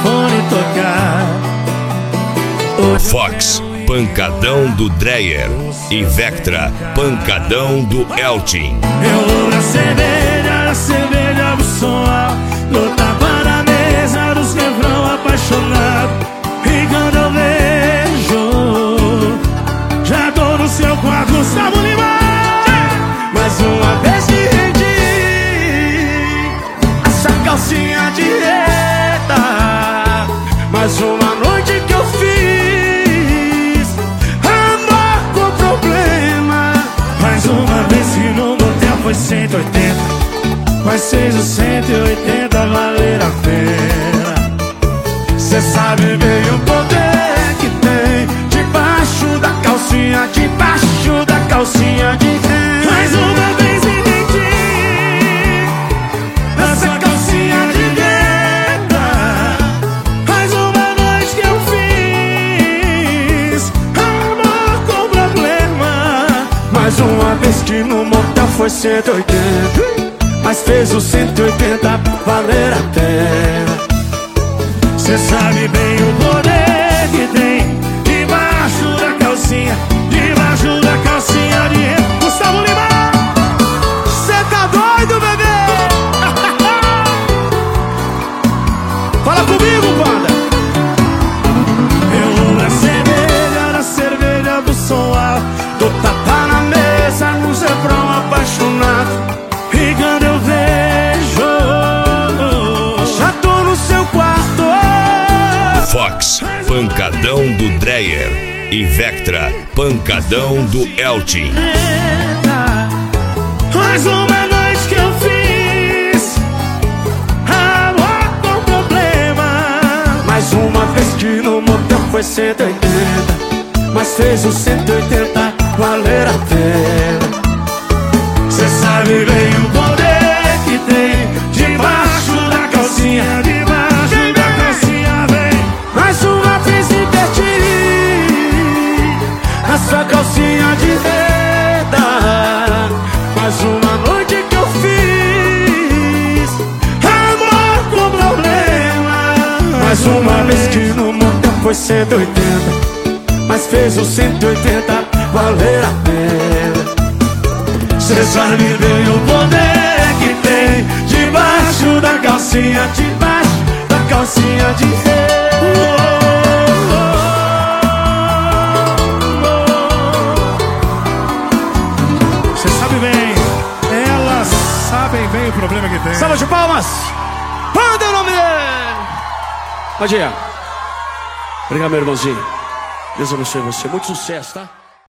telefone tocar. Fox, pancadão do Dreyer. E Vectra, pancadão do Eltin. Eu vou na cerveja do som alto, no tapa na mesa dos refrão apaixonado. E quando eu vejo, já tô no seu quarto, Gustavo Lima. Mais uma vez que rendi essa calcinha de reta. Mais uma noite que eu fiz amor com problema. Mais uma vez que no motel foi 180, mas fez os 180 valer a pena. Cê sabe bem o poder que tem debaixo da calcinha, debaixo da calcinha de renda. Mais uma vez entendi essa calcinha de renda. Mais uma noite que eu fiz amor com problema. Mais uma vez que no motel foi 180, mas fez os 180 valer a pena. Cê sabe bem o poder que tem debaixo da calcinha, debaixo da calcinha de renda. Gustavo Lima, cê tá doido, bebê? Fala comigo, banda. Eu vou na cerveja do som alto, do tapa na mesa, no refrão apaixonado. E quando eu vejo, já tô no seu quarto. Fox, pancadão do Dreyer. E Vectra, pancadão do Eltin. Mais uma noite que eu fiz amor com problema. Mais uma vez que no motel foi 180, mas fez os 180 valer a pena. Cê sabe bem o poder que tem debaixo da calcinha, debaixo da calcinha, vem. Mais uma vez inverti a sua calcinha de renda. Mais uma noite que eu fiz amor com problema. Mais uma vez que no motel foi 180, mas fez os 180 valer a pena. Cê sabe bem o poder que tem debaixo da calcinha, debaixo da calcinha de renda. Cê sabe bem, elas sabem bem o problema que tem. Salva de palmas! Manda o nome dele! Bom dia. Obrigado, meu irmãozinho. Deus abençoe você. Muito sucesso, tá?